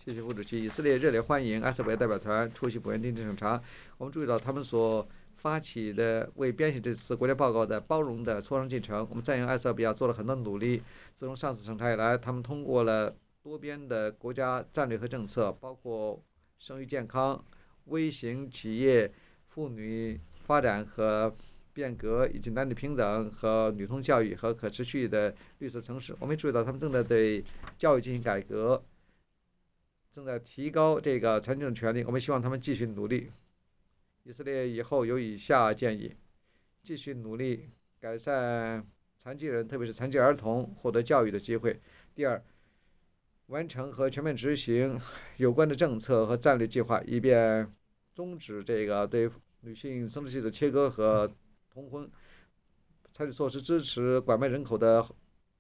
谢谢副主席。以色列热烈欢迎埃塞俄比亚代表团出席不约定审查。我们注意到他们所发起的为编写这次国家报告的包容的磋商进程。我们赞扬埃塞俄比亚做了很多努力。自从上次审查以来，他们通过了多边的国家战略和政策，包括生育健康、微型企业、妇女发展和变革，以及男女平等和女童教育和可持续的绿色城市。我们也注意到他们正在对教育进行改革，正在提高这个财政权利。我们希望他们继续努力。以色列以后有以下建议：继续努力改善残疾人，特别是残疾儿童获得教育的机会。第二，完成和全面执行有关的政策和战略计划，以便终止这个对女性生殖器的切割和同婚。采取措施支持拐卖人口的